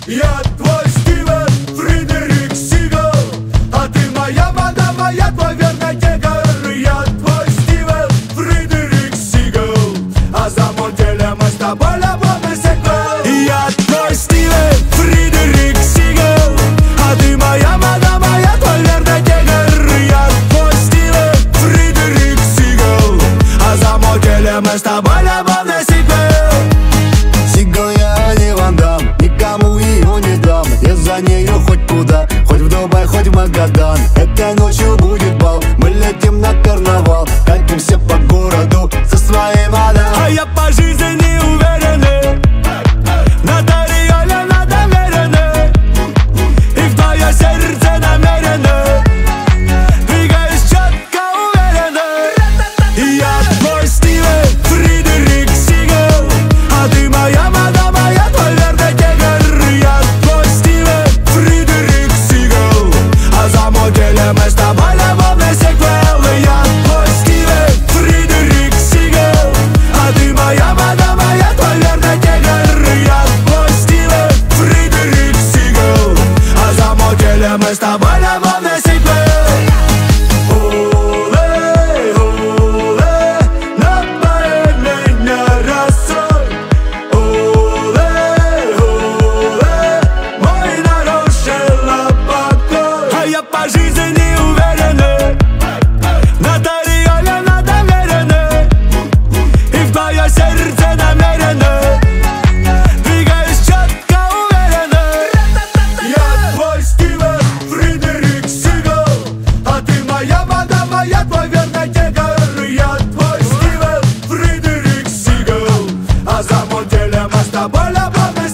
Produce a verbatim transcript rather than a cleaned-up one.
Я твой Стивен Фредерик Сигал, а ты моя мадама, я твой верный тигр. Я твой Стивен Фредерик Сигал, а за мотелем мы с тобой любовный сиквел. Я твой Стивен Фредерик Сигал, а ты моя мадама, я твой верный тигр. Я твой Стивен Фредерик Сигал, а за мотелем мы с тобой любовный сиквел. Сигал, я не Ван Дам, никому ее не дам. Я за нее хоть куда, хоть в Дубай, хоть в Магадан. Этой ночью будет бал, мы летим на карнавал. Катимся по городу со своей мадам. А я по жизни не уверенный, нотариально надоверенный, и в твое сердце намеренный, двигаюсь четко, уверенно. Я твой Стивен Фредерик Сигал, а ты моя мадама, я твой верный тигр. Я твой Стивен Фредерик Сигал, а за мотелем мы с тобой любовный сиквел. Я твой Стивен Фредерик Сигал, а ты моя мадама, я твой верный тигр. Я твой Стивен Фредерик Сигал, а за мотелем мы с тобой любовный сиквел. Оле, оле, напои меня росой. Оле, оле, мой нарушила покой. А я по жизни не уверенный, нотариально надоверенный, и в твое сердце намеренный, двигаюсь четко, уверенно. Я твой Стивен Фредерик Сигал, а ты моя мадама, я твой верный тигр. Я твой Стивен Фредерик Сигал, а за мотелем мы с тобой любовный